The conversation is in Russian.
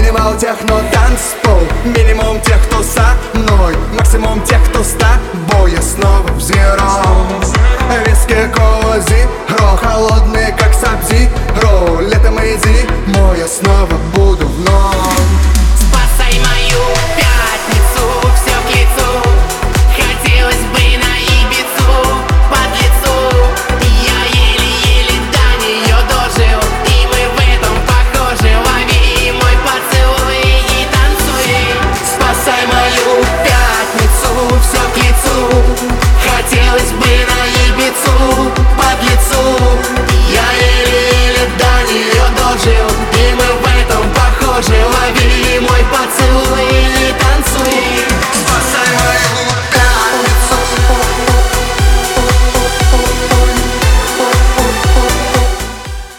Минимал техно танцпол, минимум тех, кто со мной, максимум тех, кто с тобой. Я снова в зеро. Виски, кола, зеро, холодные как сабзиро. Летом и зимой я снова буду вновь.